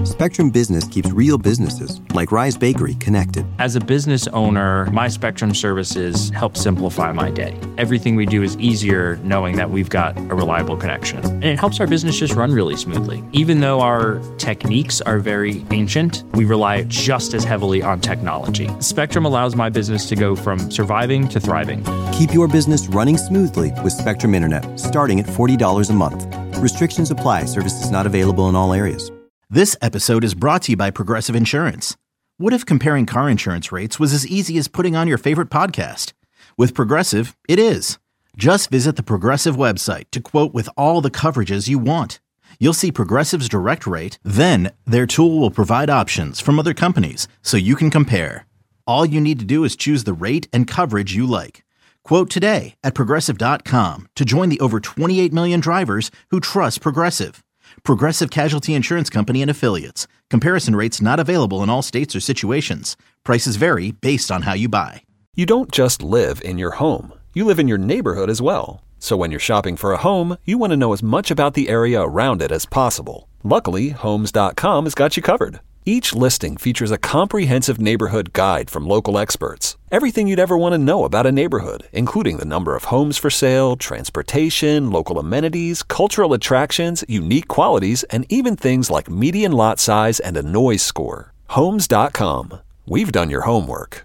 Spectrum Business keeps real businesses, like Rise Bakery, connected. As a business owner, my Spectrum services help simplify my day. Everything we do is easier knowing that we've got a reliable connection. And it helps our business just run really smoothly. Even though our techniques are very ancient, we rely just as heavily on technology. Spectrum allows my business to go from surviving to thriving. Keep your business running smoothly with Spectrum Internet, starting at $40 a month. Restrictions apply. Services not available in all areas. This episode is brought to you by Progressive Insurance. What if comparing car insurance rates was as easy as putting on your favorite podcast? With Progressive, it is. Just visit the Progressive website to quote with all the coverages you want. You'll see Progressive's direct rate, then their tool will provide options from other companies so you can compare. All you need to do is choose the rate and coverage you like. Quote today at Progressive.com to join the over 28 million drivers who trust Progressive. Progressive Casualty Insurance Company and Affiliates. Comparison rates not available in all states or situations. Prices vary based on how you buy. You don't just live in your home. You live in your neighborhood as well. So when you're shopping for a home, you want to know as much about the area around it as possible. Luckily, Homes.com has got you covered. Each listing features a comprehensive neighborhood guide from local experts. Everything you'd ever want to know about a neighborhood, including the number of homes for sale, transportation, local amenities, cultural attractions, unique qualities, and even things like median lot size and a noise score. Homes.com. We've done your homework.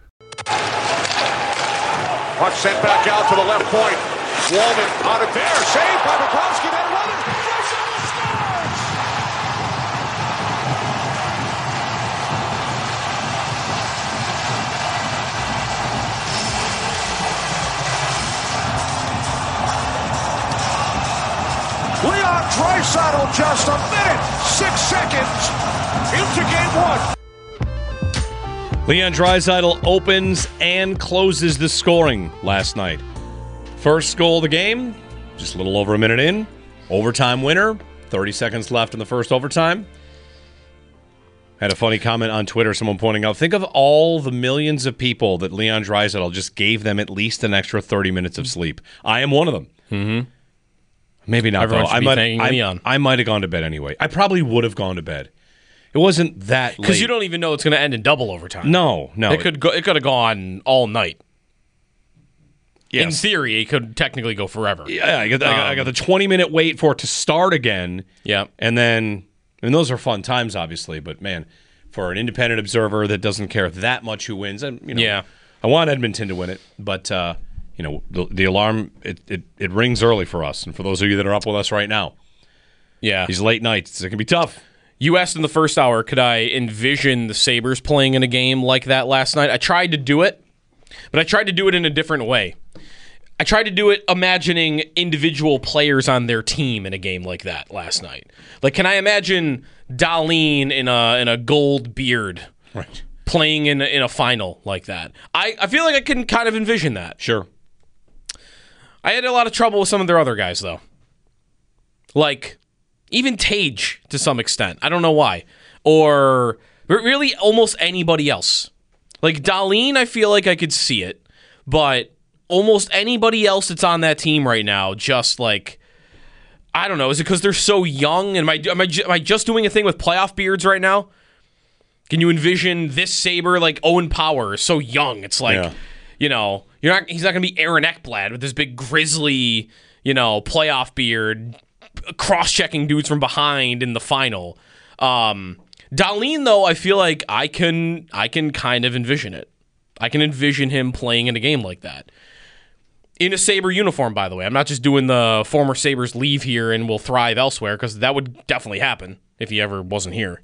Puck sent back out to the left point. Wallman on it there. Saved by Bobrovsky. They run it. Barzal scores! Leon Draisaitl just a minute, 6 seconds into game one. Leon Draisaitl opens and closes the scoring last night. First goal of the game, just a little over a minute in. Overtime winner, 30 seconds left in the first overtime. Had a funny comment on Twitter, someone pointing out, think of all the millions of people that Leon Draisaitl just gave them at least an extra 30 minutes of sleep. I am one of them. Mm-hmm. Maybe not, Everyone though. should be thanking Leon. I might have gone to bed anyway. I probably would have gone to bed. It wasn't that late. Because you don't even know it's going to end in double overtime. No. It could have gone all night. Yes. In theory, it could technically go forever. Yeah, I got the 20-minute wait for it to start again. Yeah. And then, those are fun times, obviously, but man, for an independent observer that doesn't care that much who wins, and yeah. I want Edmonton to win it, but the alarm it rings early for us, and for those of you that are up with us right now, yeah, these late nights, it can be tough. You asked in the first hour, could I envision the Sabres playing in a game like that last night? I tried to do it, but I tried to do it in a different way. I tried to do it imagining individual players on their team in a game like that last night. Like, can I imagine Dahlin in a gold beard playing in a final like that? I feel like I can kind of envision that. Sure. I had a lot of trouble with some of their other guys, though. Like, even Tage, to some extent. I don't know why. Or really almost anybody else. Like, Dahlin, I feel like I could see it. But almost anybody else that's on that team right now, just like, I don't know. Is it because they're so young? Am I just doing a thing with playoff beards right now? Can you envision this Sabre like Owen Power is so young? It's like, he's not going to be Aaron Ekblad with this big grizzly, playoff beard, cross-checking dudes from behind in the final. Dahlin, though, I feel like I can kind of envision it. I can envision him playing in a game like that. In a Sabre uniform, by the way. I'm not just doing the former Sabres leave here and will thrive elsewhere, because that would definitely happen if he ever wasn't here.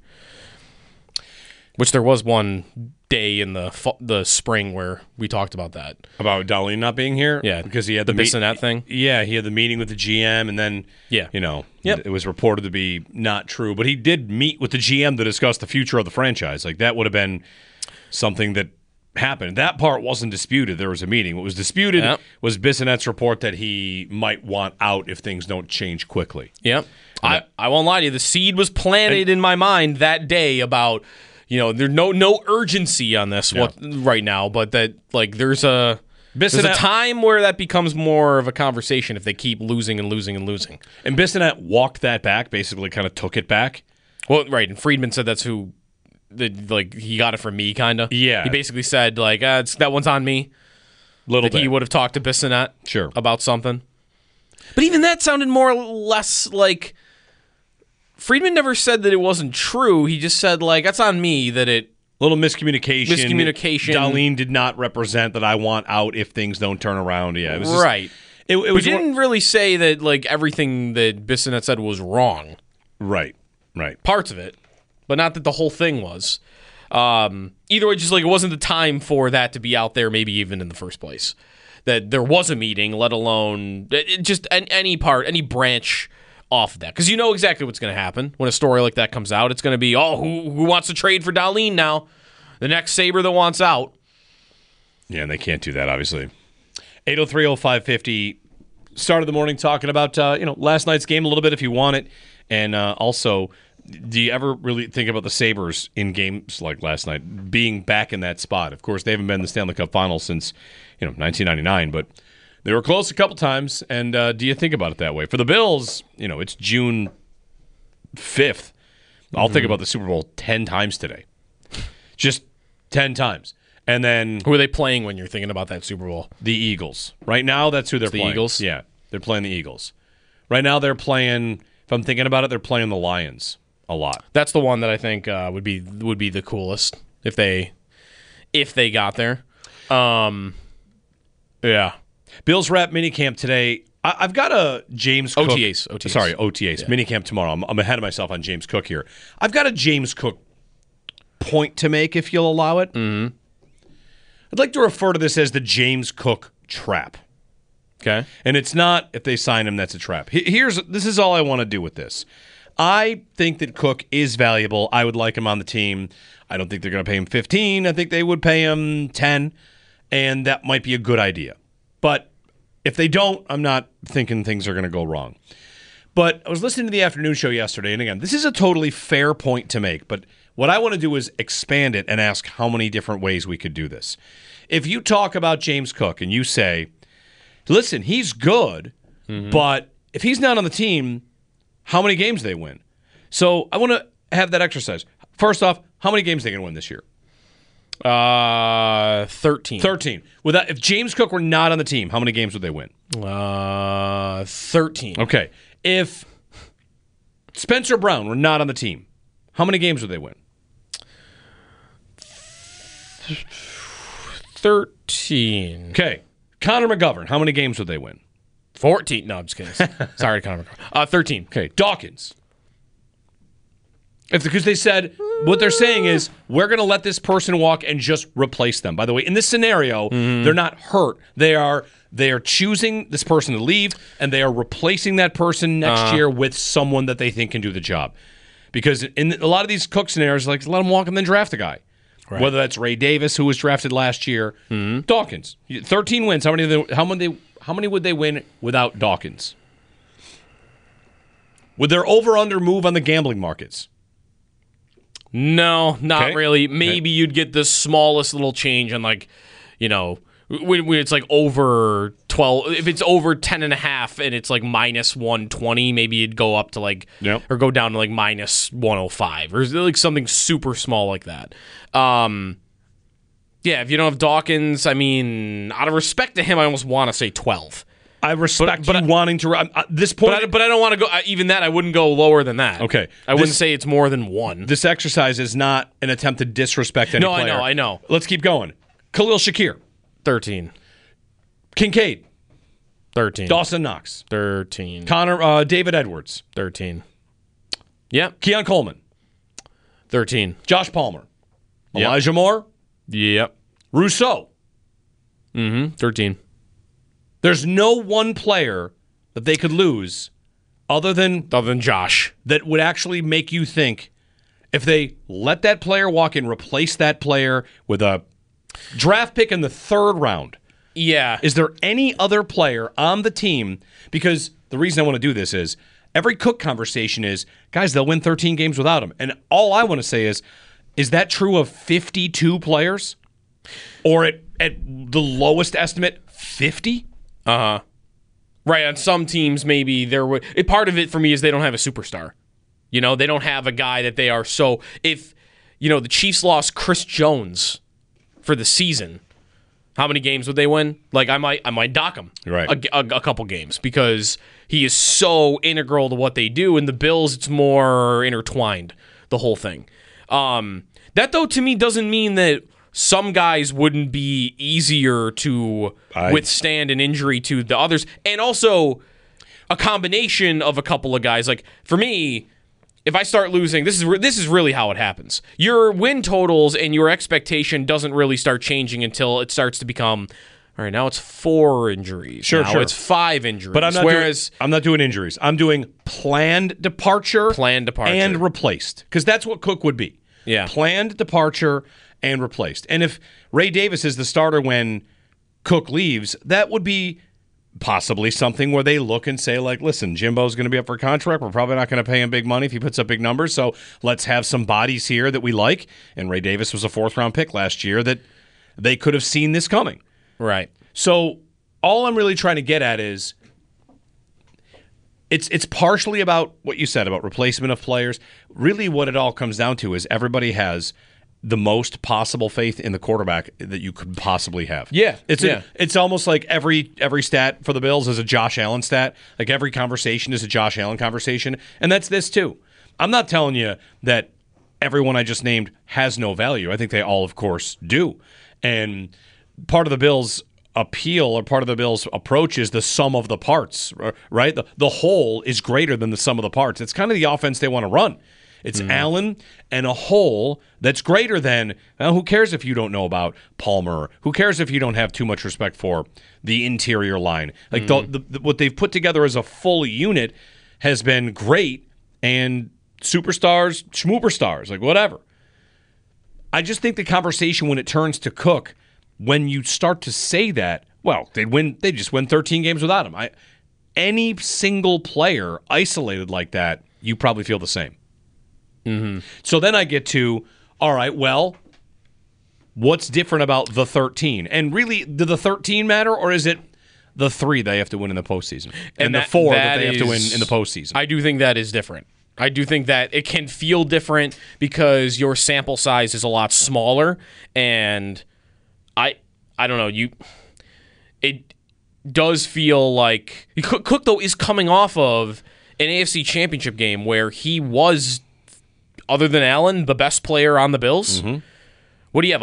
Which there was one day in the spring where we talked about that. About Dahlin not being here? Yeah. Because he had the Bissonnette thing? Yeah, he had the meeting with the GM, and then, it was reported to be not true. But he did meet with the GM to discuss the future of the franchise. Like, that would have been something that happened. That part wasn't disputed. There was a meeting. What was disputed was Bissonnette's report that he might want out if things don't change quickly. Yep. I won't lie to you. The seed was planted in my mind that day about, there's no urgency on this right now, but that there's a time where that becomes more of a conversation if they keep losing and losing and losing. And Bissonnette walked that back, basically kind of took it back. Well, right, and Friedman said that's who, he got it from me, kind of. Yeah. He basically said, that one's on me. Little bit. He would have talked to Bissonnette about something. But even that sounded more or less like Friedman never said that it wasn't true. He just said, that's on me that it... Little miscommunication. Dahlin did not represent that I want out if things don't turn around. Yeah, it was right. It was didn't really say that everything that Bissonnette said was wrong. Right. Parts of it, but not that the whole thing was. Either way, just it wasn't the time for that to be out there, maybe even in the first place. That there was a meeting, let alone just any branch off of that. Because you know exactly what's going to happen when a story like that comes out. It's going to be, who wants to trade for Dahlin now? The next Sabre that wants out. Yeah, and they can't do that, obviously. 803-0550. Start of the morning talking about last night's game a little bit if you want it. And also, do you ever really think about the Sabres in games like last night being back in that spot? Of course, they haven't been in the Stanley Cup Finals since 1999, but they were close a couple times. And do you think about it that way? For the Bills, it's June 5th. I'll think about the Super Bowl 10 times today. Just 10 times. And then... Who are they playing when you're thinking about that Super Bowl? The Eagles. Right now, that's who they're playing. The Eagles? Yeah, they're playing the Eagles. Right now, they're playing... If I'm thinking about it, they're playing the Lions a lot. That's the one that I think would be the coolest if they got there. Yeah. Bills Rap minicamp today. I've got a James Cook. OTAs. Sorry, OTAs. Yeah. Minicamp tomorrow. I'm ahead of myself on James Cook here. I've got a James Cook point to make, if you'll allow it. Mm-hmm. I'd like to refer to this as the James Cook trap. Okay. And it's not, if they sign him, that's a trap. This is all I want to do with this. I think that Cook is valuable. I would like him on the team. I don't think they're going to pay him 15. I think they would pay him 10, and that might be a good idea. But if they don't, I'm not thinking things are going to go wrong. But I was listening to the afternoon show yesterday, and again, this is a totally fair point to make, but what I want to do is expand it and ask how many different ways we could do this. If you talk about James Cook and you say, listen, he's good, but if he's not on the team, how many games do they win? So I want to have that exercise. First off, how many games are they going to win this year? 13. 13. If James Cook were not on the team, how many games would they win? 13. Okay. If Spencer Brown were not on the team, how many games would they win? 13. Okay. Connor McGovern, how many games would they win? 14. No, I'm just kidding. Sorry, Connor McGovern. 13. Okay. Dawkins. Because they said, what they're saying is, we're going to let this person walk and just replace them. By the way, in this scenario, they're not hurt. They are choosing this person to leave, and they are replacing that person next year with someone that they think can do the job. Because in a lot of these Cook scenarios, let them walk and then draft a guy. Right. Whether that's Ray Davis, who was drafted last year, Dawkins, 13 wins. How many would they win without Dawkins? Would their over/under move on the gambling markets? No, not really. Maybe you'd get the smallest little change on when it's over 12. If it's over 10.5 and it's minus 120, maybe you'd go up to or go down to minus 105 or something super small like that. Yeah, if you don't have Dawkins, I mean, out of respect to him, I almost want to say 12. I respect you wanting to at this point. But I don't want to go, even that, I wouldn't go lower than that. Okay. I wouldn't say it's more than 1. This exercise is not an attempt to disrespect any player. I know. Let's keep going. Khalil Shakir. 13. Kincaid. 13. Dawson Knox. 13. David Edwards. 13. Yep. Keon Coleman. 13. Josh Palmer. Yep. Elijah Moore. Yep. Rousseau. 13. There's no one player that they could lose other than Josh that would actually make you think if they let that player walk and replace that player with a draft pick in the 3rd round. Yeah. Is there any other player on the team? Because the reason I want to do this is every Cook conversation is, guys, they'll win 13 games without him. And all I want to say is that true of 52 players? Or at the lowest estimate, 50? Right, on some teams, maybe there would. Part of it for me is they don't have a superstar. You know, they don't have a guy that they are so... If, the Chiefs lost Chris Jones for the season, how many games would they win? Like, I might dock him a couple games because he is so integral to what they do. And the Bills, it's more intertwined, the whole thing. That, though, to me, doesn't mean that some guys wouldn't be easier to withstand an injury to the others. And also, a combination of a couple of guys. Like, for me, if I start losing, this is really how it happens. Your win totals and your expectation doesn't really start changing until it starts to become, all right, now it's 4 injuries. Sure. It's 5 injuries. But I'm not doing injuries. I'm doing planned departure and replaced. Because that's what Cook would be. Yeah. Planned departure and replaced. And if Ray Davis is the starter when Cook leaves, that would be possibly something where they look and say, like, listen, Jimbo's going to be up for contract. We're probably not going to pay him big money if he puts up big numbers, so let's have some bodies here that we like. And Ray Davis was a 4th-round pick last year that they could have seen this coming. Right. So all I'm really trying to get at is it's partially about what you said about replacement of players. Really what it all comes down to is everybody has the most possible faith in the quarterback that you could possibly have. Yeah. It's almost like every stat for the Bills is a Josh Allen stat. Like every conversation is a Josh Allen conversation. And that's this too. I'm not telling you that everyone I just named has no value. I think they all, of course, do. And part of the Bills' appeal or part of the Bills' approach is the sum of the parts, right? The whole is greater than the sum of the parts. It's kind of the offense they want to run. It's Allen and a whole that's greater than, who cares if you don't know about Palmer? Who cares if you don't have too much respect for the interior line? Like what they've put together as a full unit has been great, and superstars, schmooperstars, like whatever. I just think the conversation when it turns to Cook, when you start to say that, well, they just win 13 games without him. Any single player isolated like that, you probably feel the same. Mm-hmm. So then I get to, all right, well, what's different about the 13? And really, do the 13 matter, or is it the 3 they have to win in the postseason? And the 4 that they have to win in the postseason? I do think that is different. I do think that it can feel different because your sample size is a lot smaller, and I don't know, it does feel like Cook, though, is coming off of an AFC Championship game where he was, other than Allen, the best player on the Bills. Mm-hmm. What do you have,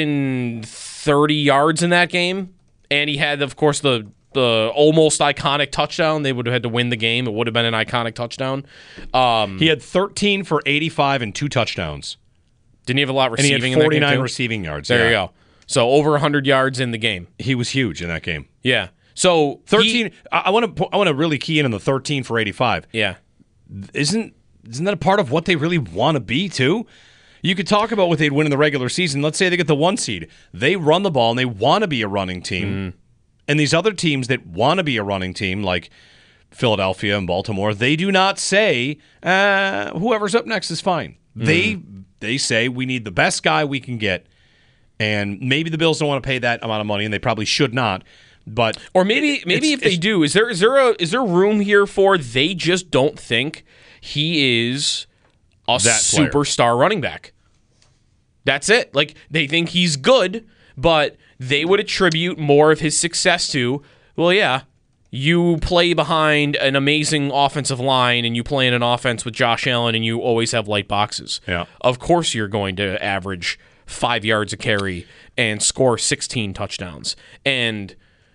130 yards in that game? And he had, of course, the almost iconic touchdown. They would have had to win the game. It would have been an iconic touchdown. He had 13 for 85 and 2 touchdowns. Didn't he have a lot receiving in that game? And he had 49 receiving yards. There you go. So over 100 yards in the game. He was huge in that game. Yeah. So 13. I want to really key in on the 13 for 85. Yeah. Isn't that a part of what they really want to be too? You could talk about what they'd win in the regular season. Let's say they get the 1 seed. They run the ball and they want to be a running team. Mm. And these other teams that want to be a running team, like Philadelphia and Baltimore, they do not say whoever's up next is fine. Mm. They say we need the best guy we can get. And maybe the Bills don't want to pay that amount of money, and they probably should not. But or maybe if they do, is there room here for they just don't think he is a superstar running back? That's it. Like, they think he's good, but they would attribute more of his success to, well, yeah, you play behind an amazing offensive line and you play in an offense with Josh Allen and you always have light boxes. Yeah. Of course you're going to average 5 yards a carry and score 16 touchdowns. And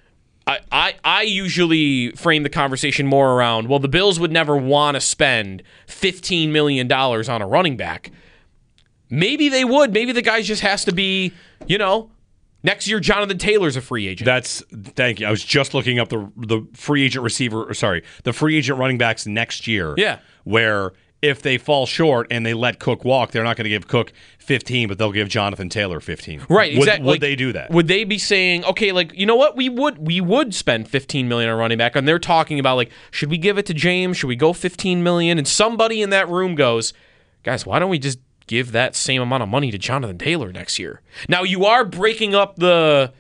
I usually frame the conversation more around, well, the Bills would never want to spend $15 million on a running back. Maybe they would. Maybe the guy just has to be, next year Jonathan Taylor's a free agent. Thank you. I was just looking up the free agent the free agent running backs next year. Yeah. Where if they fall short and they let Cook walk, they're not going to give Cook 15, but they'll give Jonathan Taylor 15. Right, exactly. Would they do that? Would they be saying, okay, like, you know what, we would spend $15 million on running back, and they're talking about, like, should we give it to James? Should we go $15 million? And somebody in that room goes, guys, why don't we just give that same amount of money to Jonathan Taylor next year? Now, you are breaking up the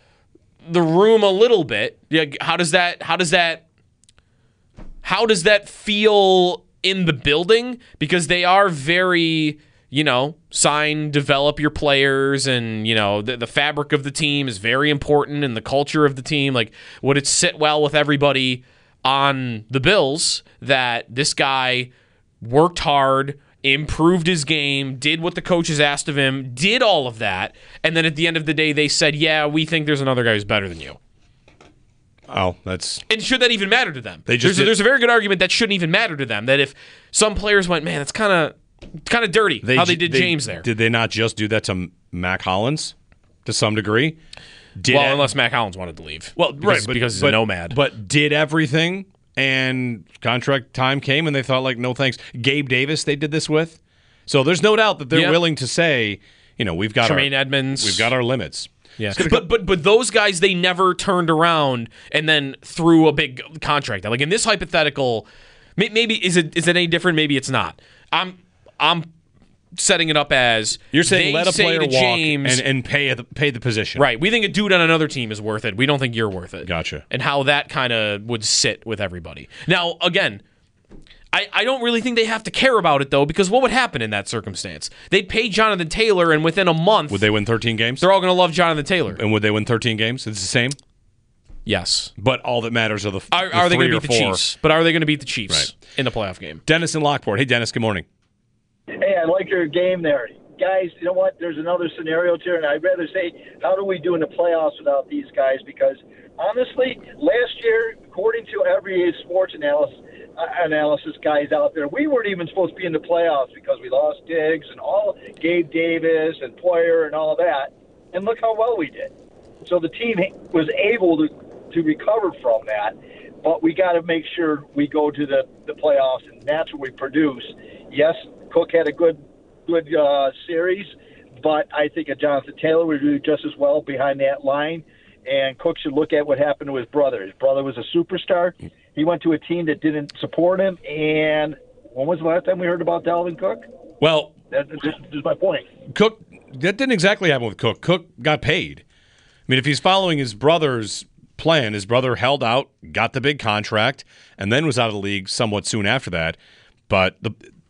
room a little bit. How does that feel in the building because they are very, sign, develop your players, and, the fabric of the team is very important, and the culture of the team. Like, would it sit well with everybody on the Bills that this guy worked hard, improved his game, did what the coaches asked of him, did all of that, and then at the end of the day they said, yeah, we think there's another guy who's better than you. Oh, that's... And should that even matter to them? There's a very good argument that shouldn't even matter to them, that if some players went, man, it's kind of dirty how they did James there. Did they not just do that to Mac Hollins to some degree? Unless Mac Hollins wanted to leave. Well, because he's a nomad. But did everything, and contract time came, and they thought, like, no thanks. Gabe Davis they did this with. So there's no doubt that they're willing to say, we've got Tremaine Edmonds. We've got our limits. Yeah, but those guys, they never turned around and then threw a big contract. Like in this hypothetical, maybe is it any different? Maybe it's not. I'm setting it up as you're saying let a player walk James, and pay the position. Right. We think a dude on another team is worth it. We don't think you're worth it. Gotcha. And how that kind of would sit with everybody. Now, again, I don't really think they have to care about it, though, because what would happen in that circumstance? They'd pay Jonathan Taylor, and within a month... Would they win 13 games? They're all going to love Jonathan Taylor. And would they win 13 games? It's the same? Yes. But all that matters are the Are they going to beat the four. Chiefs? But are they going to beat the Chiefs in the playoff game? Dennis in Lockport. Hey, Dennis, good morning. Hey, I like your game there. Guys, you know what? There's another scenario here, and I'd rather say, how do we do in the playoffs without these guys? Because, honestly, last year, according to every sports analysis guys out there, we weren't even supposed to be in the playoffs because we lost Diggs and all Gabe Davis and Poyer and all that. And look how well we did. So the team was able to recover from that, but we got to make sure we go to the playoffs, and that's what we produce. Yes, Cook had a good series, but I think a Jonathan Taylor would do just as well behind that line. And Cook should look at what happened to his brother. His brother was a superstar. He went to a team that didn't support him. And when was the last time we heard about Dalvin Cook? Well, that's my point. Cook, that didn't exactly happen with Cook. Cook got paid. I mean, if he's following his brother's plan, his brother held out, got the big contract, and then was out of the league somewhat soon after that. But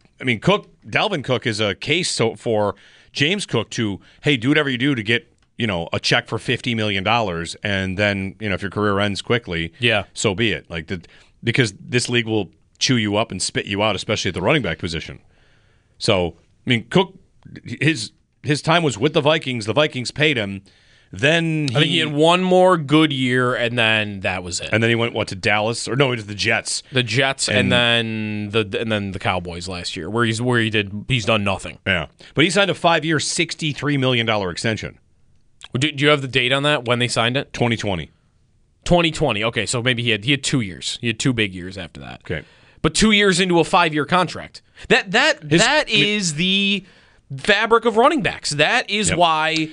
Dalvin Cook is a case for James Cook to, hey, do whatever you do to get a check for $50 million, and then, if your career ends quickly, so be it. Because this league will chew you up and spit you out, especially at the running back position. So, Cook, his time was with the Vikings. The Vikings paid him. Then I think he had one more good year, and then that was it. And then he went to Dallas, or no, it was the Jets. The Jets, and then the Cowboys last year, where he's done nothing. Yeah, but he signed a 5-year, $63 million extension. Do you have the date on that, when they signed it? 2020. 2020. Okay, so maybe he had 2 years. He had 2 big years after that. Okay. But 2 years into a 5-year contract. That is the fabric of running backs. That is why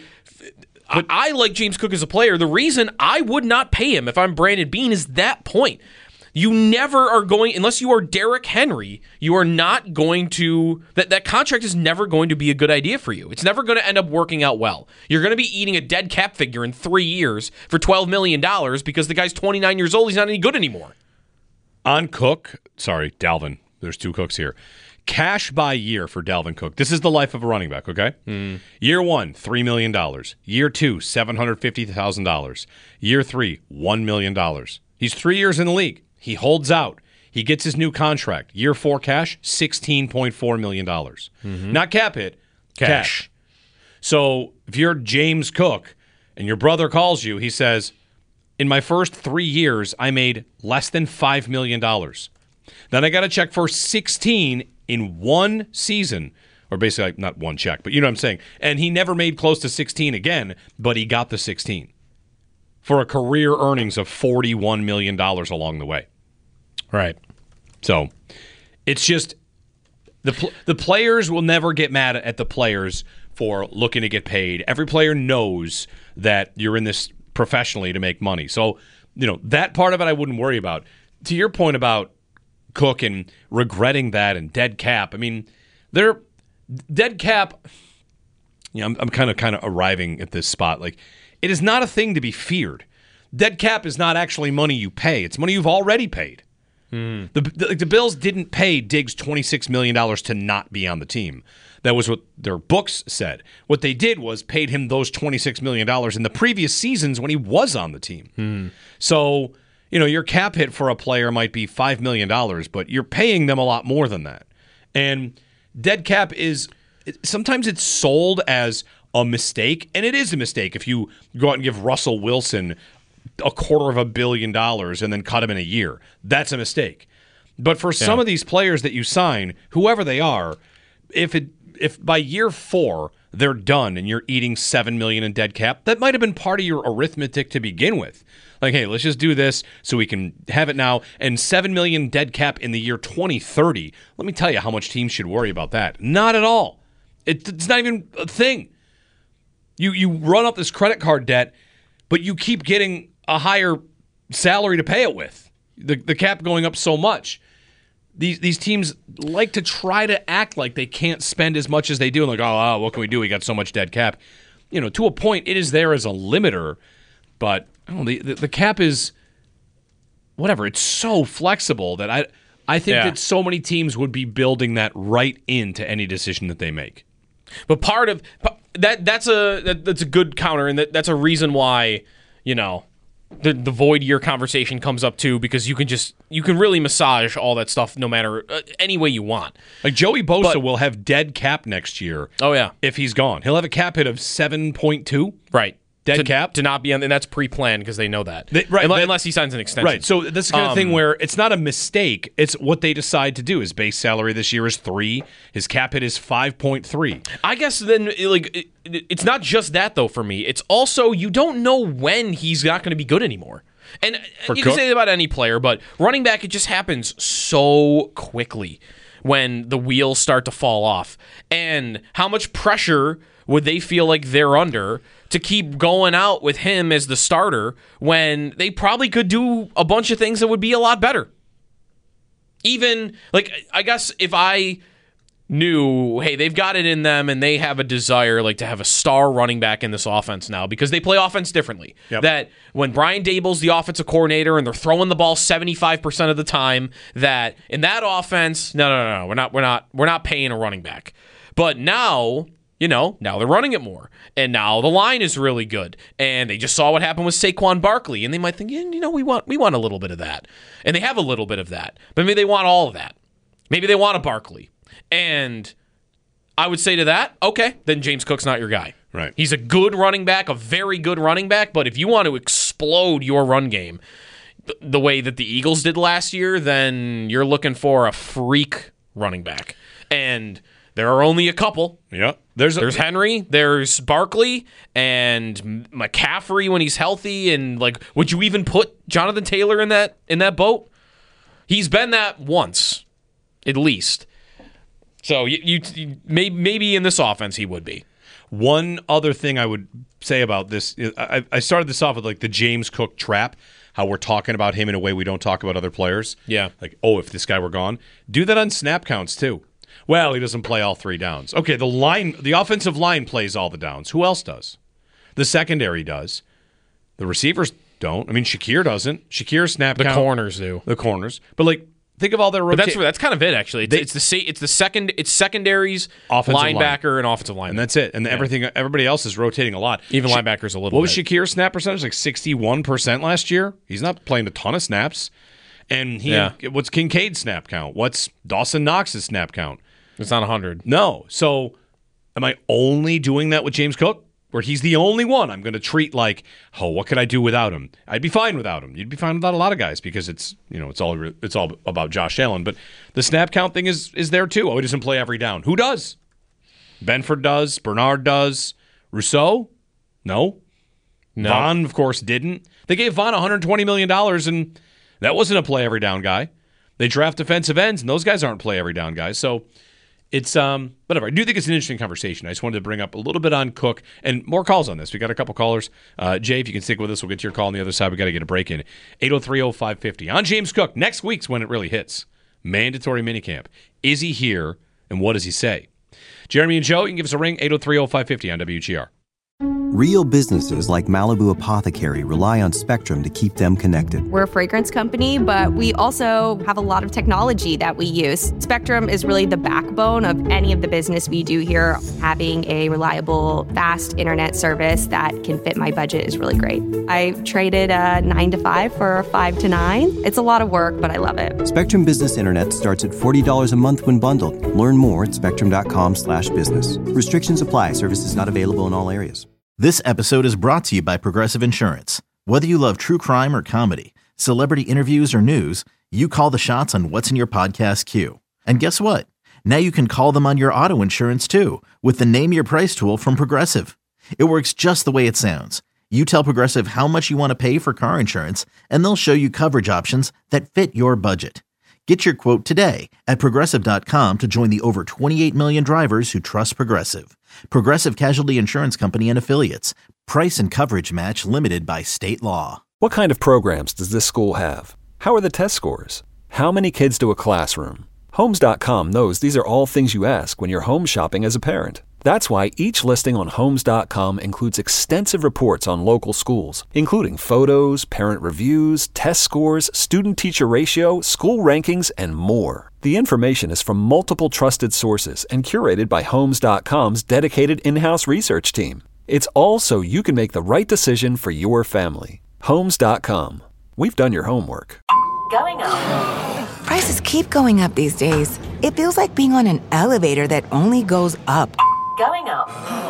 I like James Cook as a player. The reason I would not pay him if I'm Brandon Beane is that point. You never are going, unless you are Derrick Henry, you are not going to, that contract is never going to be a good idea for you. It's never going to end up working out well. You're going to be eating a dead cap figure in 3 years for $12 million because the guy's 29 years old. He's not any good anymore. On Cook, Dalvin, there's 2 Cooks here. Cash by year for Dalvin Cook. This is the life of a running back, okay? Year 1, $3 million. Year 2, $750,000. Year 3, $1 million. He's 3 years in the league. He holds out. He gets his new contract. Year 4 cash, $16.4 million. Not cap hit, cash. So if you're James Cook and your brother calls you, he says, in my first 3 years, I made less than $5 million. Then I got a check for 16 in one season, or basically not one check, but you know what I'm saying. And he never made close to 16 again, but he got the 16 for a career earnings of $41 million along the way. Right. So it's just the players will never get mad at the players for looking to get paid. Every player knows that you're in this professionally to make money. So, that part of it I wouldn't worry about. To your point about Cook and regretting that and dead cap, they're dead cap. I'm kind of arriving at this spot. It is not a thing to be feared. Dead cap is not actually money you pay. It's money you've already paid. The Bills didn't pay Diggs $26 million to not be on the team. That was what their books said. What they did was paid him those $26 million in the previous seasons when he was on the team. So, your cap hit for a player might be $5 million, but you're paying them a lot more than that. And dead cap sometimes it's sold as a mistake, and it is a mistake if you go out and give Russell Wilson $250 million and then cut him in a year. That's a mistake. But for some of these players that you sign, whoever they are, if by year 4 they're done and you're eating $7 million in dead cap, that might have been part of your arithmetic to begin with. Like, hey, let's just do this so we can have it now. And $7 million dead cap in the year 2030. Let me tell you how much teams should worry about that. Not at all. It's not even a thing. You run up this credit card debt, but you keep getting a higher salary to pay it with. The cap going up so much. These teams like to try to act like they can't spend as much as they do. And like, oh, what can we do? We got so much dead cap. To a point, it is there as a limiter, but I don't know, the cap is whatever. It's so flexible that I think that so many teams would be building that right into any decision that they make. But part of that's a good counter, and that's a reason why the void year conversation comes up too, because you can really massage all that stuff no matter any way you want. Like Joey Bosa will have dead cap next year. Oh yeah, if he's gone, he'll have a cap hit of 7.2. Right. Dead cap to not be on, and that's pre-planned because they know that. Right, unless he signs an extension. Right. So that's the kind of thing where it's not a mistake. It's what they decide to do. His base salary this year is 3. His cap hit is 5.3. I guess then, it's not just that though. For me, it's also you don't know when he's not going to be good anymore. And you can say that about any player, but running back, it just happens so quickly when the wheels start to fall off. And how much pressure would they feel like they're under to keep going out with him as the starter when they probably could do a bunch of things that would be a lot better? Even, I guess if I knew, hey, they've got it in them and they have a desire to have a star running back in this offense now because they play offense differently. Yep. That when Brian Daboll's the offensive coordinator and they're throwing the ball 75% of the time, that in that offense, no, we're not paying a running back. But now, now they're running it more. And now the line is really good. And they just saw what happened with Saquon Barkley. And they might think, we want a little bit of that. And they have a little bit of that. But maybe they want all of that. Maybe they want a Barkley. And I would say to that, okay, then James Cook's not your guy. Right. He's a good running back, a very good running back. But if you want to explode your run game the way that the Eagles did last year, then you're looking for a freak running back. And there are only a couple. Yeah. There's Henry, there's Barkley, and McCaffrey when he's healthy. And would you even put Jonathan Taylor in that boat? He's been that once, at least. So you maybe in this offense he would be. One other thing I would say about this, I started this off with the James Cook trap. How we're talking about him in a way we don't talk about other players. Yeah. If this guy were gone, do that on snap counts too. Well, he doesn't play all 3 downs. Okay, the offensive line plays all the downs. Who else does? The secondary does. The receivers don't. I mean, Shakir doesn't. Shakir snap count. The corners do. The corners. But think of all their rotation. But that's kind of it actually. It's secondaries, linebacker, and offensive line. And that's it. And everybody else is rotating a lot. Even linebackers a little bit. What was Shakir's snap percentage? 61% last year? He's not playing a ton of snaps. And what's Kincaid's snap count? What's Dawson Knox's snap count? It's not 100. No. So am I only doing that with James Cook? Where he's the only one I'm going to treat what could I do without him? I'd be fine without him. You'd be fine without a lot of guys because it's all about Josh Allen. But the snap count thing is there too. He doesn't play every down. Who does? Benford does. Bernard does. Rousseau? No. Vaughn, of course, didn't. They gave Vaughn $120 million, and that wasn't a play every down guy. They draft defensive ends, and those guys aren't play every down guys. So it's whatever. I do think it's an interesting conversation. I just wanted to bring up a little bit on Cook and more calls on this. We got a couple callers. Jay, if you can stick with us, we'll get to your call on the other side. We got to get a break in. 803-0550 on James Cook. Next week's when it really hits. Mandatory minicamp. Is he here, and what does he say? Jeremy and Joe, you can give us a ring. 803-0550 on WGR. Real businesses like Malibu Apothecary rely on Spectrum to keep them connected. We're a fragrance company, but we also have a lot of technology that we use. Spectrum is really the backbone of any of the business we do here. Having a reliable, fast internet service that can fit my budget is really great. I traded a 9 to 5 for a 5 to 9. It's a lot of work, but I love it. Spectrum Business Internet starts at $40 a month when bundled. Learn more at spectrum.com/business. Restrictions apply. Services not available in all areas. This episode is brought to you by Progressive Insurance. Whether you love true crime or comedy, celebrity interviews or news, you call the shots on what's in your podcast queue. And guess what? Now you can call them on your auto insurance too with the Name Your Price tool from Progressive. It works just the way it sounds. You tell Progressive how much you want to pay for car insurance, and they'll show you coverage options that fit your budget. Get your quote today at Progressive.com to join the over 28 million drivers who trust Progressive. Progressive Casualty Insurance Company and Affiliates. Price and coverage match limited by state law. What kind of programs does this school have? How are the test scores? How many kids do a classroom? Homes.com knows these are all things you ask when you're home shopping as a parent. That's why each listing on Homes.com includes extensive reports on local schools, including photos, parent reviews, test scores, student-teacher ratio, school rankings, and more. The information is from multiple trusted sources and curated by Homes.com's dedicated in-house research team. It's all so you can make the right decision for your family. Homes.com. We've done your homework. Going up. Prices keep going up these days. It feels like being on an elevator that only goes up. Going up.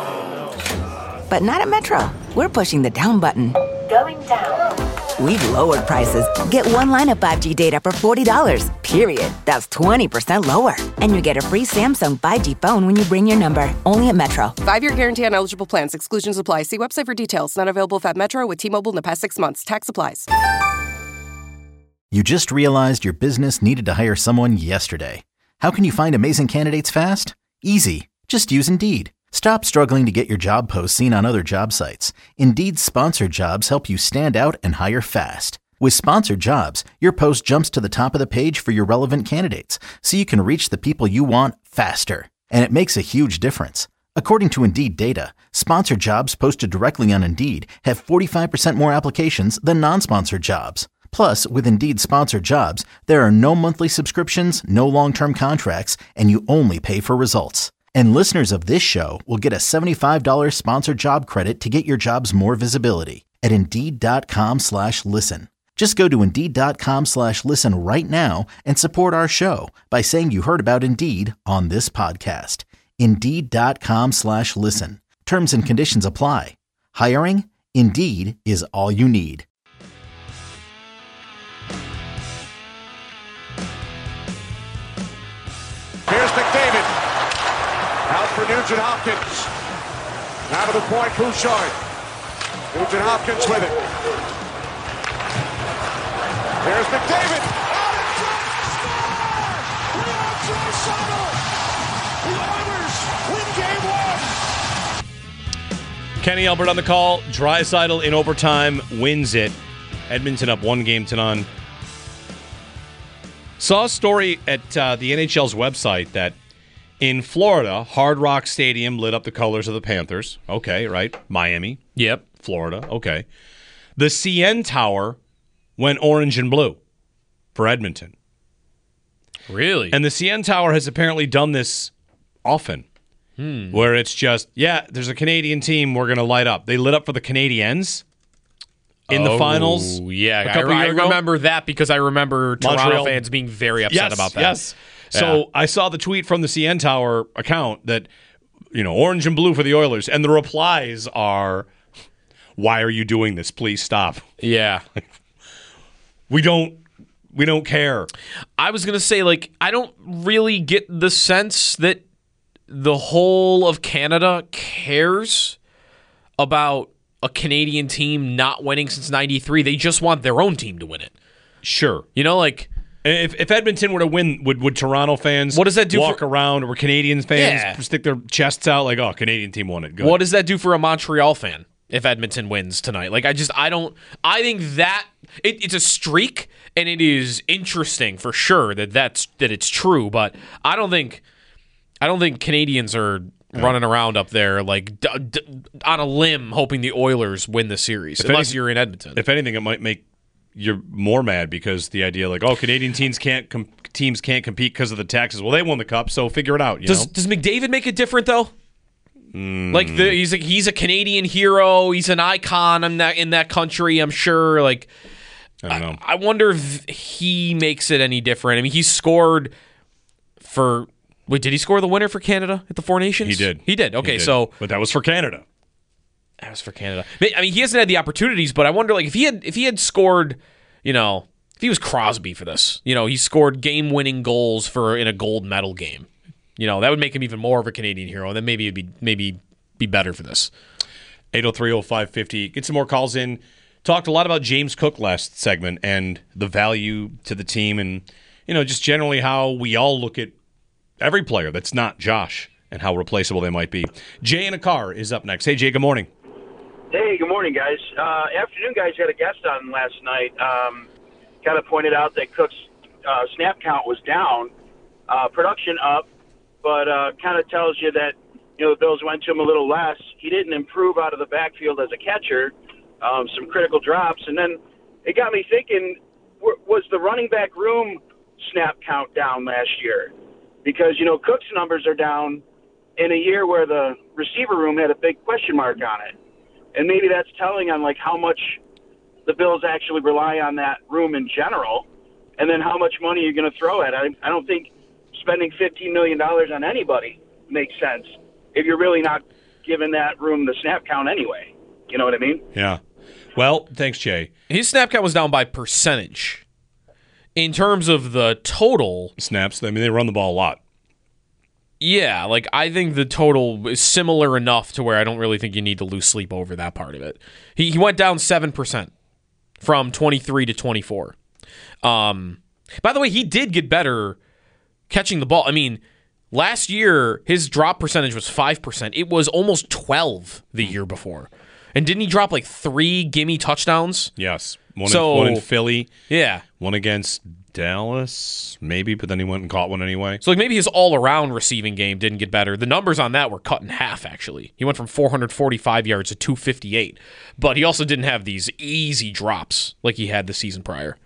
But not at Metro. We're pushing the down button. Going down. We've lowered prices. Get one line of 5G data for $40, period. That's 20% lower. And you get a free Samsung 5G phone when you bring your number. Only at Metro. 5-year guarantee on eligible plans. Exclusions apply. See website for details. Not available at Metro with T-Mobile in the past 6 months. Tax applies. You just realized your business needed to hire someone yesterday. How can you find amazing candidates fast? Easy. Just use Indeed. Stop struggling to get your job posts seen on other job sites. Indeed's sponsored jobs help you stand out and hire fast. With sponsored jobs, your post jumps to the top of the page for your relevant candidates, so you can reach the people you want faster. And it makes a huge difference. According to Indeed data, sponsored jobs posted directly on Indeed have 45% more applications than non-sponsored jobs. Plus, with Indeed sponsored jobs, there are no monthly subscriptions, no long-term contracts, and you only pay for results. And listeners of this show will get a $75 sponsored job credit to get your jobs more visibility at Indeed.com/listen. Just go to Indeed.com/listen right now and support our show by saying you heard about Indeed on this podcast. Indeed.com/listen. Terms and conditions apply. Hiring? Indeed is all you need. Here's McDavid. Out for Nugent Hopkins. Out of the point, Bouchard. Nugent Hopkins with it. Here's McDavid. Out in front, Draisaitl. The Oilers win game 1. Kenny Albert on the call. Draisaitl in overtime wins it. Edmonton up 1-0. Saw a story at the NHL's website that in Florida, Hard Rock Stadium lit up the colors of the Panthers. Okay, right. Miami. Yep. Florida. Okay. The CN Tower went orange and blue for Edmonton. Really? And the CN Tower has apparently done this often, where it's just, there's a Canadian team we're going to light up. They lit up for the Canadiens in the finals. Yeah, I remember that because I remember Toronto fans being very upset about that. Yes. So I saw the tweet from the CN Tower account that, orange and blue for the Oilers. And the replies are, why are you doing this? Please stop. Yeah. We don't care. I was going to say, I don't really get the sense that the whole of Canada cares about a Canadian team not winning since 93. They just want their own team to win it. Sure. If Edmonton were to win, would Toronto fans what does that do walk around, or Canadian fans stick their chests out like, oh, Canadian team won it. Good. What does that do for a Montreal fan if Edmonton wins tonight? I think that it's a streak, and it is interesting for sure that it's true, but I don't think Canadians are running around up there like on a limb hoping the Oilers win the series, unless you're in Edmonton. If anything, it might make you more mad because the idea like, Canadian teams can't compete because of the taxes. Well, they won the Cup, so figure it out. Does McDavid make it different, though? Like he's a Canadian hero. He's an icon in that country, I'm sure. Like, I don't know. I wonder if he makes it any different. I mean, he scored for... Wait, did he score the winner for Canada at the Four Nations? He did. He did. Okay, so... But that was for Canada. That was for Canada. I mean, he hasn't had the opportunities, but I wonder, like, if he had scored, if he was Crosby for this, he scored game-winning goals in a gold medal game. That would make him even more of a Canadian hero, and then maybe it'd be better for this. 803-0550. Get some more calls in. Talked a lot about James Cook last segment and the value to the team and, just generally how we all look at every player that's not Josh and how replaceable they might be. Jay in a car is up next. Hey, Jay, good morning. Hey, good morning, guys. Afternoon guys had a guest on last night. Kind of pointed out that Cook's snap count was down, production up, but kind of tells you that, the Bills went to him a little less. He didn't improve out of the backfield as a catcher, some critical drops. And then it got me thinking, was the running back room snap count down last year? Because, Cook's numbers are down in a year where the receiver room had a big question mark on it. And maybe that's telling on, like, how much the Bills actually rely on that room in general, and then how much money you're going to throw at it. I don't think spending $15 million on anybody makes sense if you're really not giving that room the snap count anyway. You know what I mean? Yeah. Well, thanks, Jay. His snap count was down by percentage. In terms of the total... Snaps, they run the ball a lot. Yeah, like, I think the total is similar enough to where I don't really think you need to lose sleep over that part of it. He went down 7% from 23 to 24. By the way, he did get better catching the ball. I mean, last year, his drop percentage was 5%. It was almost 12 the year before. And didn't he drop like 3 gimme touchdowns? Yes. One in Philly. Yeah. One against Dallas, maybe, but then he went and caught one anyway. So like maybe his all-around receiving game didn't get better. The numbers on that were cut in half, actually. He went from 445 yards to 258. But he also didn't have these easy drops like he had the season prior.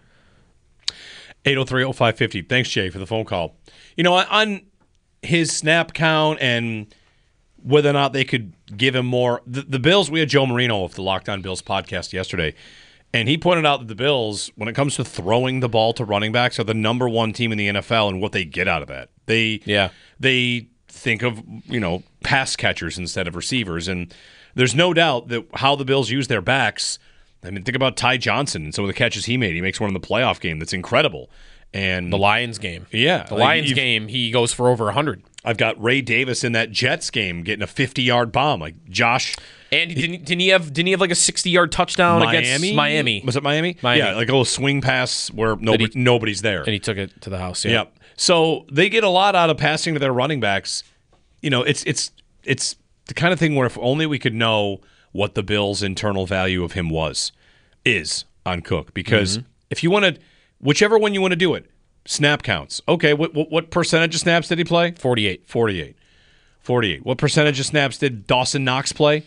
803-0550. Thanks, Jay, for the phone call. On his snap count and whether or not they could give him more. The Bills, we had Joe Marino of the Locked On Bills podcast yesterday, and he pointed out that the Bills, when it comes to throwing the ball to running backs, are the number one team in the NFL and what they get out of that. They think of, pass catchers instead of receivers, and there's no doubt that how the Bills use their backs. I mean, think about Ty Johnson and some of the catches he made. He makes one in the playoff game that's incredible. And the Lions game. Yeah. The Lions game, he goes for over 100. I've got Ray Davis in that Jets game getting a 50-yard bomb. Like Josh. And didn't he have like a 60-yard touchdown against Miami? Was it Miami? Miami. Yeah, like a little swing pass where nobody's there. And he took it to the house. Yeah. Yep. So they get a lot out of passing to their running backs. It's the kind of thing where if only we could know what the Bills' internal value of him is on Cook. Because if you want to, whichever one you want to do it, snap counts. Okay, what percentage of snaps did he play? 48. What percentage of snaps did Dawson Knox play?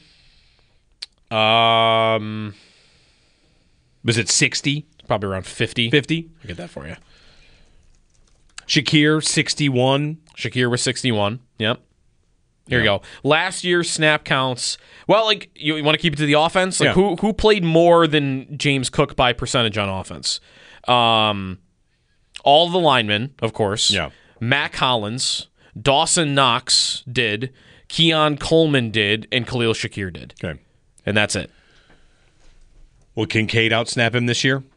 Was it 60? Probably around 50. 50? I'll get that for you. Shakir, 61. Shakir was 61. Yep. Here you go. Last year's snap counts. Well, like you want to keep it to the offense? Like who played more than James Cook by percentage on offense? All the linemen, of course. Yeah. Mac Hollins, Dawson Knox did, Keon Coleman did, and Khalil Shakir did. Okay. And that's it. Will Kincaid outsnap him this year?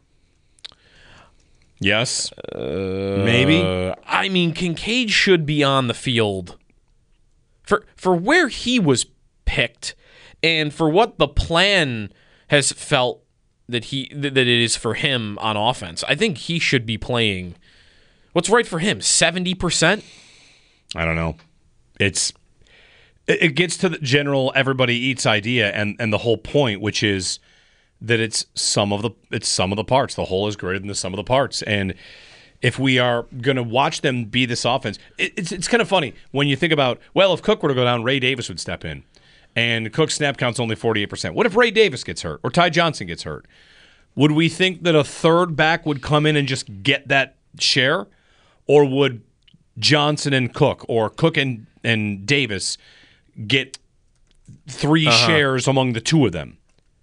Yes. Maybe. I mean, Kincaid should be on the field for where he was picked and for what the plan has felt that it is for him on offense. I think he should be playing. What's right for him? 70%? I don't know. It gets to the general everybody eats idea and the whole point, which is that it's some of the parts. The whole is greater than the sum of the parts. And if we are going to watch them be this offense. It's kind of funny when you think about, well, if Cook were to go down, Ray Davis would step in. And Cook's snap count's only 48%. What if Ray Davis gets hurt or Ty Johnson gets hurt? Would we think that a third back would come in and just get that share? Or would Johnson and Cook or Cook and Davis get three shares among the two of them?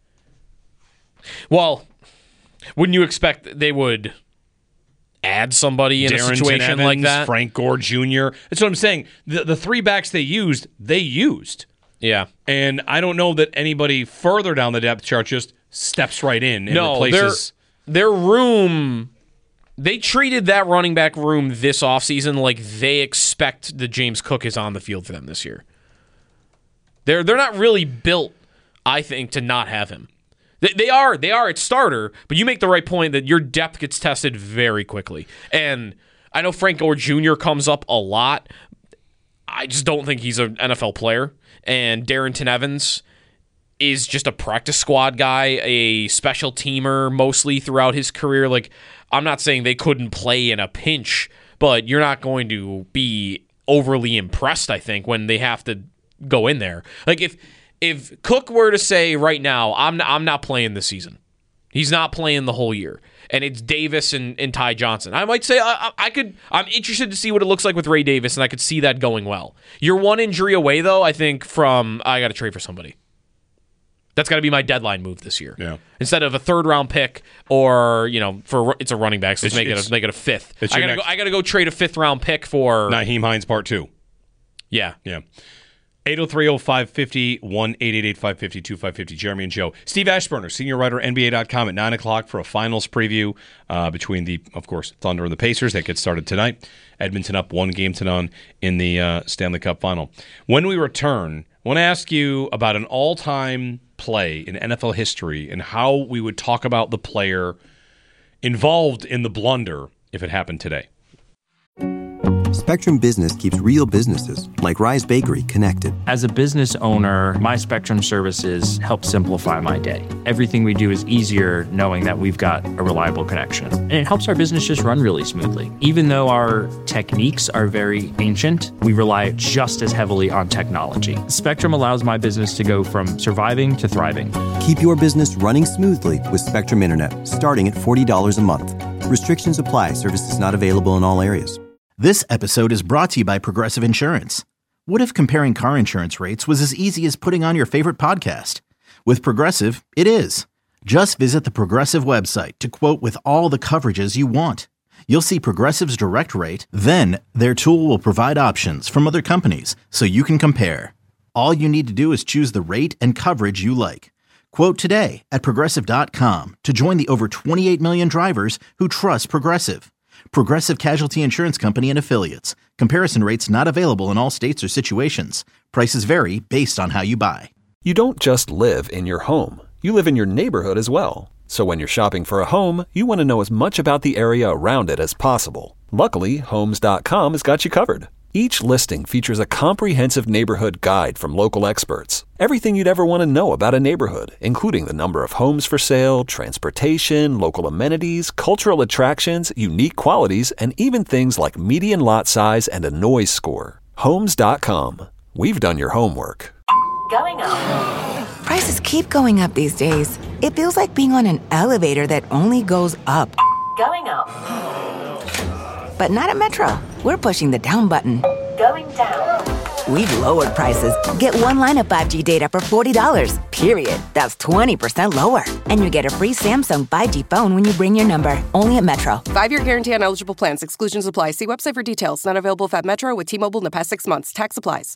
Well, wouldn't you expect they would add somebody in a situation Evans, like that? Frank Gore Jr. That's what I'm saying. The three backs they used. Yeah. And I don't know that anybody further down the depth chart just steps right in and replaces. Their room, they treated that running back room this offseason like they expect that James Cook is on the field for them this year. They're not really built, I think, to not have him. They are at starter, but you make the right point that your depth gets tested very quickly. And I know Frank Gore Jr. comes up a lot. I just don't think he's an NFL player. And Darrington Evans is just a practice squad guy, a special teamer mostly throughout his career. Like, I'm not saying they couldn't play in a pinch, but you're not going to be overly impressed, I think, when they have to go in there. Like, if Cook were to say right now, I'm not playing this season, he's not playing the whole year, and it's Davis and Ty Johnson, I might say I'm interested to see what it looks like with Ray Davis, and I could see that going well. You're one injury away, though, I think, from I got to trade for somebody. That's got to be my deadline move this year. Yeah. Instead of a third-round pick, or it's a running back, so let's make it a fifth. I got to go trade a fifth-round pick for Nyheim Hines Part 2. Yeah. 803-0550, 1-888-550-2550. Jeremy and Joe. Steve Ashburner, senior writer, NBA.com at 9 o'clock for a finals preview between the, of course, Thunder and the Pacers. That gets started tonight. Edmonton up 1-0 in the Stanley Cup final. When we return, I want to ask you about an all-time play in NFL history and how we would talk about the player involved in the blunder if it happened today. Spectrum Business keeps real businesses, like Rise Bakery, connected. As a business owner, my Spectrum services help simplify my day. Everything we do is easier knowing that we've got a reliable connection. And it helps our business just run really smoothly. Even though our techniques are very ancient, we rely just as heavily on technology. Spectrum allows my business to go from surviving to thriving. Keep your business running smoothly with Spectrum Internet, starting at $40 a month. Restrictions apply. Services not available in all areas. This episode is brought to you by Progressive Insurance. What if comparing car insurance rates was as easy as putting on your favorite podcast? With Progressive, it is. Just visit the Progressive website to quote with all the coverages you want. You'll see Progressive's direct rate, then their tool will provide options from other companies so you can compare. All you need to do is choose the rate and coverage you like. Quote today at Progressive.com to join the over 28 million drivers who trust Progressive. Progressive Casualty Insurance Company and Affiliates. Comparison rates not available in all states or situations. Prices vary based on how you buy. You don't just live in your home. You live in your neighborhood as well. So when you're shopping for a home, you want to know as much about the area around it as possible. Luckily, Homes.com has got you covered. Each listing features a comprehensive neighborhood guide from local experts. Everything you'd ever want to know about a neighborhood, including the number of homes for sale, transportation, local amenities, cultural attractions, unique qualities, and even things like median lot size and a noise score. Homes.com. We've done your homework. Going up. Prices keep going up these days. It feels like being on an elevator that only goes up. Going up. But not at Metro. We're pushing the down button. Going down. We've lowered prices. Get one line of 5G data for $40, period. That's 20% lower. And you get a free Samsung 5G phone when you bring your number. Only at Metro. 5-year guarantee on eligible plans. Exclusions apply. See website for details. Not available at Metro with T-Mobile in the past 6 months. Tax applies.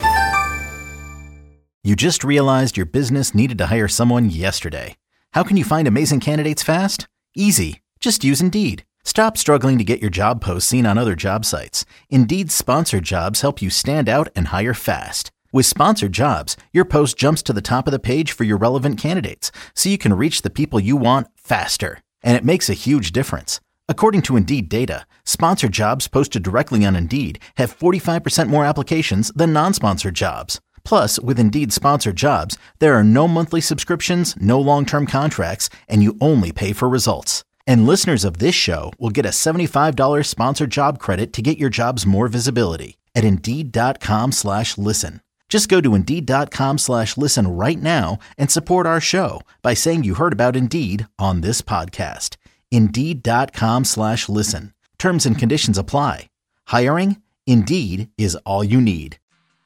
You just realized your business needed to hire someone yesterday. How can you find amazing candidates fast? Easy. Just use Indeed. Stop struggling to get your job posts seen on other job sites. Indeed's sponsored jobs help you stand out and hire fast. With sponsored jobs, your post jumps to the top of the page for your relevant candidates, so you can reach the people you want faster. And it makes a huge difference. According to Indeed data, sponsored jobs posted directly on Indeed have 45% more applications than non-sponsored jobs. Plus, with Indeed sponsored jobs, there are no monthly subscriptions, no long-term contracts, and you only pay for results. And listeners of this show will get a $75 sponsored job credit to get your jobs more visibility at Indeed.com/listen. Just go to Indeed.com/listen right now and support our show by saying you heard about Indeed on this podcast. Indeed.com/listen. Terms and conditions apply. Hiring? Indeed is all you need.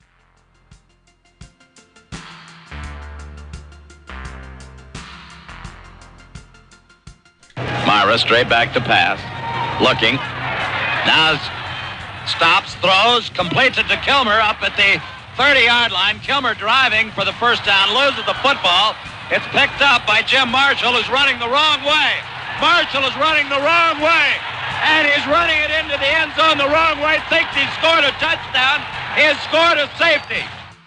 Myra straight back to pass. Looking. Now stops, throws, completes it to Kilmer up at the 30-yard line. Kilmer driving for the first down, loses the football. It's picked up by Jim Marshall, who's running the wrong way. Marshall is running the wrong way. And he's running it into the end zone the wrong way. Thinks he's scored a touchdown. He has scored a safety.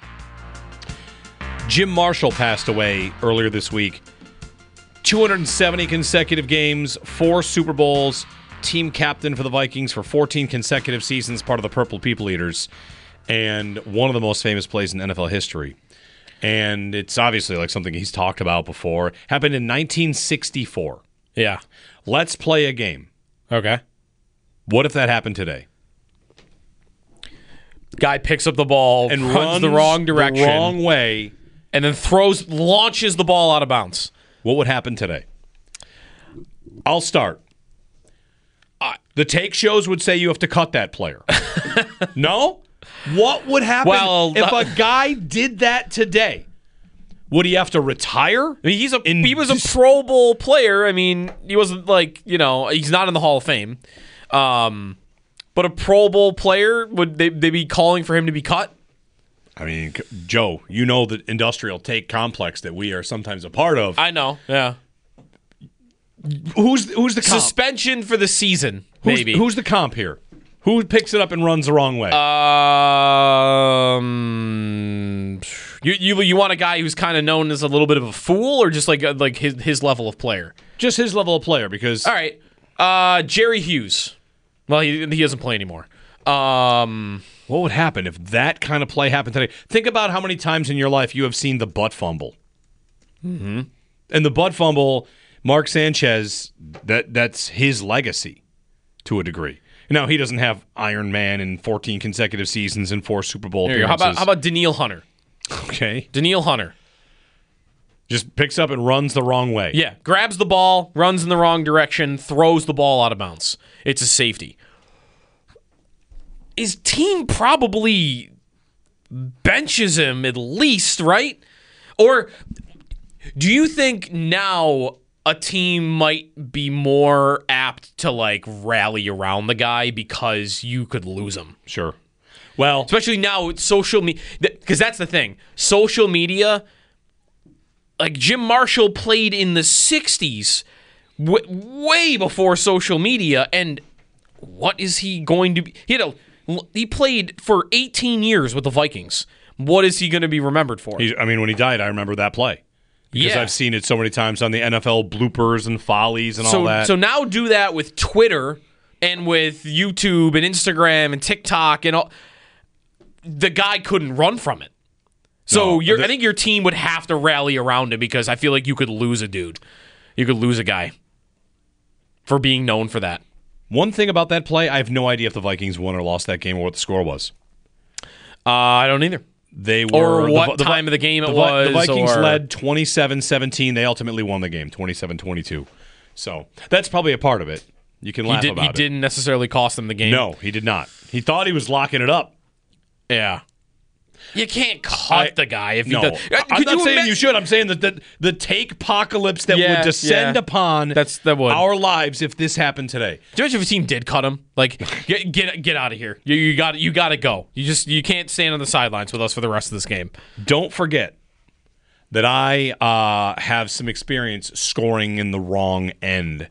Jim Marshall passed away earlier this week. 270 consecutive games, 4 Super Bowls, team captain for the Vikings for 14 consecutive seasons, part of the Purple People Eaters, and one of the most famous plays in NFL history. And it's obviously like something he's talked about before. Happened in 1964. Yeah. Let's play a game. Okay. What if that happened today? Guy picks up the ball and runs the wrong direction. The wrong way. And then launches the ball out of bounds. What would happen today? I'll start. The take shows would say you have to cut that player. No? What would happen if a guy did that today? Would he have to retire? I mean, he was a Pro Bowl player. I mean, he wasn't he's not in the Hall of Fame. But a Pro Bowl player, would they be calling for him to be cut? I mean, Joe, you know the industrial take complex that we are sometimes a part of. I know, yeah. Who's the comp? Suspension for the season, maybe. Who's the comp here? Who picks it up and runs the wrong way? You want a guy who's kind of known as a little bit of a fool, or just like his level of player? Just his level of player, because... All right. Jerry Hughes. Well, he doesn't play anymore. What would happen if that kind of play happened today? Think about how many times in your life you have seen the butt fumble. Mm-hmm. And the butt fumble, Mark Sanchez, that's his legacy to a degree. Now, he doesn't have Iron Man in 14 consecutive seasons and 4 Super Bowl appearances. How about Danielle Hunter? Okay. Danielle Hunter. Just picks up and runs the wrong way. Yeah, grabs the ball, runs in the wrong direction, throws the ball out of bounds. It's a safety. His team probably benches him at least, right? Or do you think now a team might be more apt to rally around the guy because you could lose him? Sure. Well, especially now with social media, because that's the thing. Social media, Jim Marshall played in the 60s, way before social media, and what is he going to be? He played for 18 years with the Vikings. What is he going to be remembered for? When he died, I remember that play. Because I've seen it so many times on the NFL bloopers and follies and all that. So now do that with Twitter and with YouTube and Instagram and TikTok and all. The guy couldn't run from it. So I think your team would have to rally around him, because I feel like you could lose a dude. You could lose a guy for being known for that. One thing about that play, I have no idea if the Vikings won or lost that game or what the score was. I don't either. They were, or what time of the game it was. The Vikings led 27-17. They ultimately won the game, 27-22. So that's probably a part of it. You can laugh about it. He didn't necessarily cost them the game. No, he did not. He thought he was locking it up. Yeah. You can't cut the guy if he does. I'm not saying you should. I'm saying that the take-pocalypse that would descend upon our lives if this happened today. Do you imagine if a team did cut him? Get out of here. You got to go. You can't stand on the sidelines with us for the rest of this game. Don't forget that I have some experience scoring in the wrong end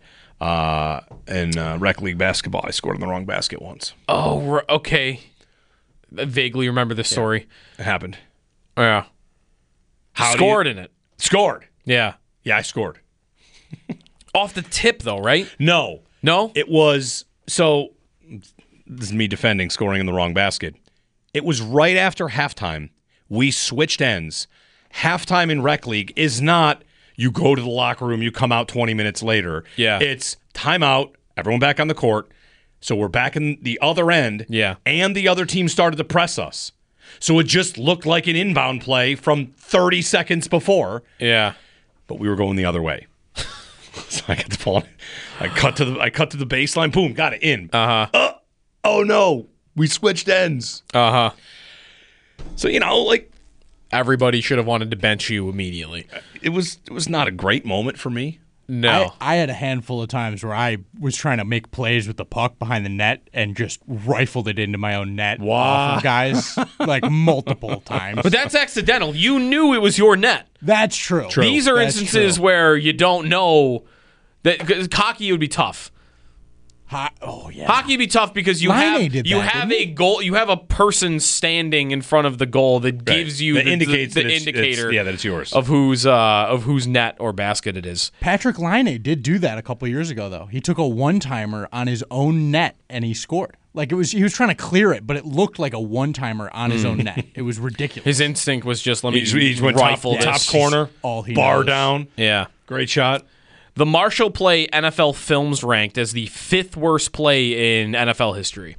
in rec league basketball. I scored in the wrong basket once. Oh, okay. I vaguely remember this story. It happened. Yeah. Scored in it. Scored. Yeah. Yeah, I scored. Off the tip, though, right? No. No? It was, so, this is me defending scoring in the wrong basket. It was right after halftime. We switched ends. Halftime in rec league is not, you go to the locker room, you come out 20 minutes later. Yeah. It's timeout, everyone back on the court. So we're back in the other end. Yeah. And the other team started to press us. So it just looked like an inbound play from 30 seconds before. Yeah. But we were going the other way. So I got the ball. I cut to the baseline. Boom, got it in. Oh no, we switched ends. So everybody should have wanted to bench you immediately. It was not a great moment for me. No. I had a handful of times where I was trying to make plays with the puck behind the net and just rifled it into my own net off of guys like multiple times. But that's accidental. You knew it was your net. That's true. These are instances where you don't know that, because hockey would be tough. Hockey would be tough because you have a goal. You have a person standing in front of the goal that gives you the indicator that it's yours of whose net or basket it is. Patrik Laine did do that a couple years ago, though. He took a one-timer on his own net and he scored. He was trying to clear it, but it looked like a one-timer on his own net. It was ridiculous. His instinct was just let me went rifle top corner, all he bar knows. down. Yeah, great shot. The Marshall play NFL Films ranked as the 5th worst play in NFL history.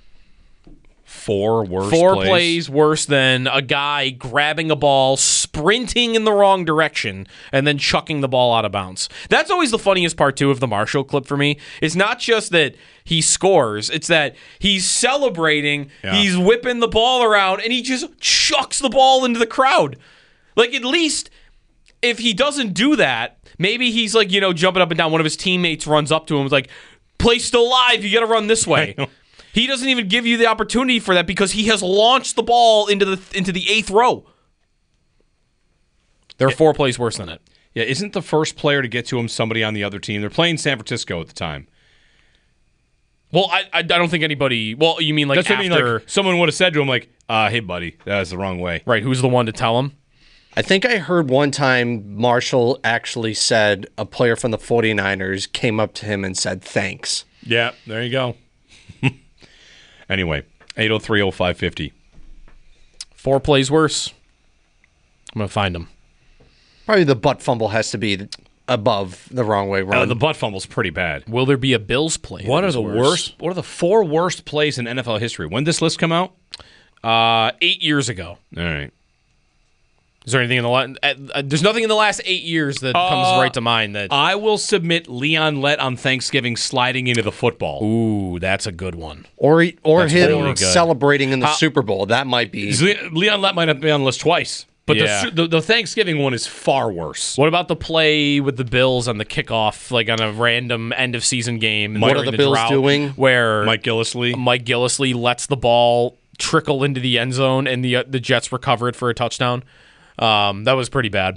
4 plays worse than a guy grabbing a ball, sprinting in the wrong direction, and then chucking the ball out of bounds. That's always the funniest part, too, of the Marshall clip for me. It's not just that he scores. It's that he's celebrating, he's whipping the ball around, and he just chucks the ball into the crowd. At least if he doesn't do that, maybe he's jumping up and down. One of his teammates runs up to him, like, "Play's still live. You got to run this way." He doesn't even give you the opportunity for that because he has launched the ball into the 8th row. There are 4 plays worse than it. Yeah, isn't the first player to get to him somebody on the other team? They're playing San Francisco at the time. Well, I don't think anybody. Well, you mean that's after? What I mean, someone would have said to him, "Hey, buddy, that's the wrong way." Right? Who's the one to tell him? I think I heard one time Marshall actually said a player from the 49ers came up to him and said, "Thanks." Yeah, there you go. Anyway, 803-0550. 4 plays worse. I'm going to find them. Probably the butt fumble has to be above the wrong way run. The butt fumble's pretty bad. Will there be a Bills play? What are the worst? What are the 4 worst plays in NFL history? When did this list come out? 8 years ago. All right. Is there anything in the last? There's nothing in the last 8 years that comes right to mind. That I will submit Leon Lett on Thanksgiving sliding into the football. Ooh, that's a good one. Or him really celebrating in the Super Bowl. That might be. Leon Lett might have been on the list twice. But the Thanksgiving one is far worse. What about the play with the Bills on the kickoff, on a random end-of-season game? What are the Bills doing? Where Mike Gillislee lets the ball trickle into the end zone, and the Jets recover it for a touchdown. That was pretty bad.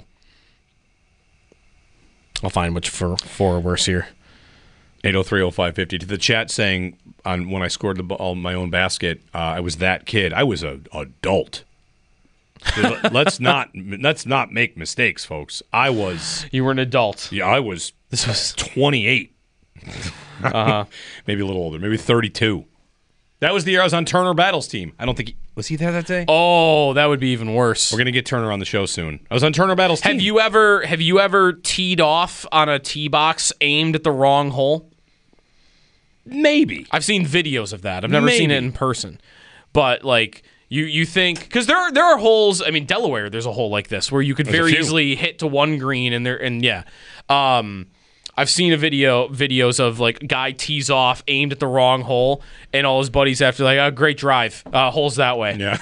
I'll find which 4 are worse here. 803-0550. To the chat saying when I scored the ball in my own basket, I was that kid. I was an adult. Let's not make mistakes, folks. You were an adult. Yeah, I was. This was 28. Maybe a little older. Maybe 32. That was the year I was on Turner Battle's team. I don't think was he there that day? Oh, that would be even worse. We're gonna get Turner on the show soon. I was on Turner Battle's team. Have you ever teed off on a tee box aimed at the wrong hole? Maybe. I've seen videos of that. I've never seen it in person. But you think, because there are holes. I mean, Delaware, there's a hole like this where you could very easily hit to one green I've seen videos of guy tees off, aimed at the wrong hole, and all his buddies after great drive, holes that way. Yeah.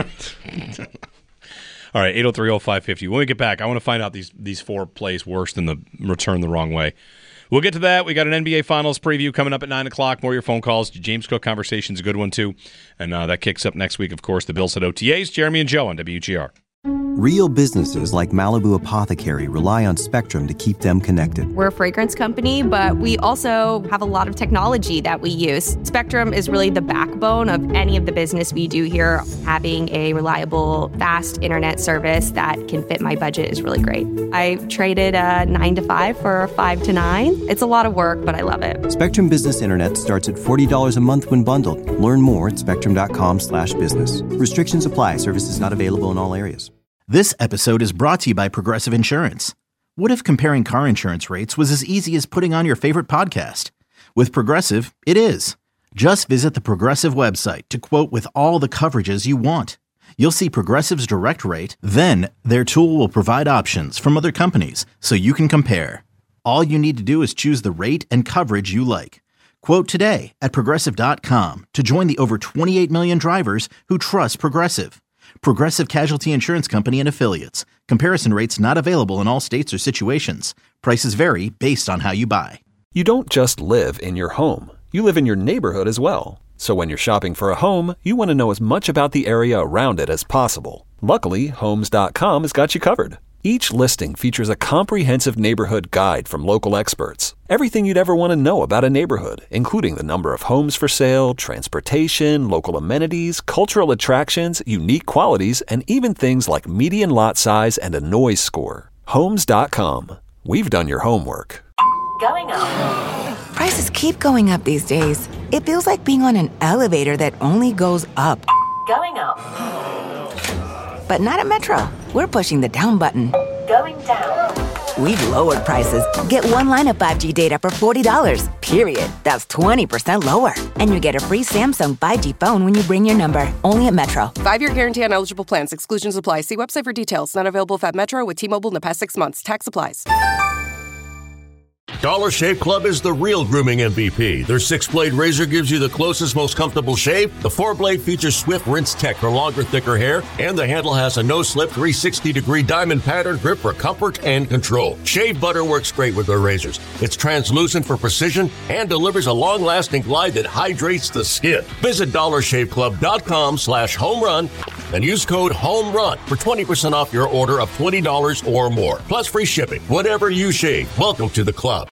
All right, 803-0550. When we get back, I want to find out these 4 plays worse than the return the wrong way. We'll get to that. We got an NBA Finals preview coming up at 9 o'clock. More of your phone calls. James Cook conversation's a good one, too. And that kicks up next week, of course. The Bills at OTAs. Jeremy and Joe on WGR. Real businesses like Malibu Apothecary rely on Spectrum to keep them connected. We're a fragrance company, but we also have a lot of technology that we use. Spectrum is really the backbone of any of the business we do here. Having a reliable, fast internet service that can fit my budget is really great. I traded a 9 to 5 for a 5 to 9. It's a lot of work, but I love it. Spectrum Business Internet starts at $40 a month when bundled. Learn more at spectrum.com/business. Restrictions apply. Services not available in all areas. This episode is brought to you by Progressive Insurance. What if comparing car insurance rates was as easy as putting on your favorite podcast? With Progressive, it is. Just visit the Progressive website to quote with all the coverages you want. You'll see Progressive's direct rate, then their tool will provide options from other companies so you can compare. All you need to do is choose the rate and coverage you like. Quote today at Progressive.com to join the over 28 million drivers who trust Progressive. Progressive Casualty Insurance Company and Affiliates. Comparison rates not available in all states or situations. Prices vary based on how you buy. You don't just live in your home. You live in your neighborhood as well. So when you're shopping for a home, you want to know as much about the area around it as possible. Luckily, Homes.com has got you covered. Each listing features a comprehensive neighborhood guide from local experts. Everything you'd ever want to know about a neighborhood, including the number of homes for sale, transportation, local amenities, cultural attractions, unique qualities, and even things like median lot size and a noise score. Homes.com. We've done your homework. Going up. Prices keep going up these days. It feels like being on an elevator that only goes up. Going up. But not at Metro. We're pushing the down button. Going down. We've lowered prices. Get one line of 5G data for $40, period. That's 20% lower. And you get a free Samsung 5G phone when you bring your number. Only at Metro. 5-year guarantee on eligible plans. Exclusions apply. See website for details. Not available at Metro with T-Mobile in the past 6 months. Tax applies. Dollar Shave Club is the real grooming MVP. Their 6-blade razor gives you the closest, most comfortable shave. The 4-blade features Swift Rinse Tech for longer, thicker hair. And the handle has a no-slip 360-degree diamond pattern grip for comfort and control. Shave butter works great with their razors. It's translucent for precision and delivers a long-lasting glide that hydrates the skin. Visit DollarShaveClub.com/homerun and use code HOMERUN for 20% off your order of $20 or more. Plus free shipping. Whatever you shave, welcome to the club.